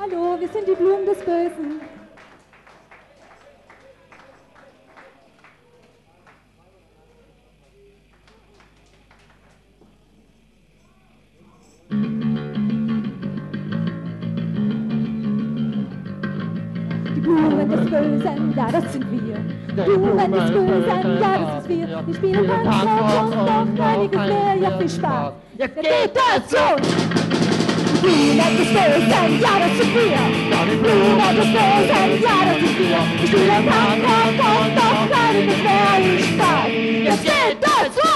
Hallo, wir sind die Blumen des Bösen. Die Blumen des Bösen, ja, das sind wir. Blumen des Bösen, ja, das sind wir. Wir spielen Tanzrock und noch einiges mehr. Ja, viel Spaß. Jetzt geht das los! Blumen des Bösen, ja, das sind wir. Die Blumen des Bösen, ja, das sind wir. Wir spielen Tanzrock und noch einiges mehr. Viel Spaß. Jetzt geht das los!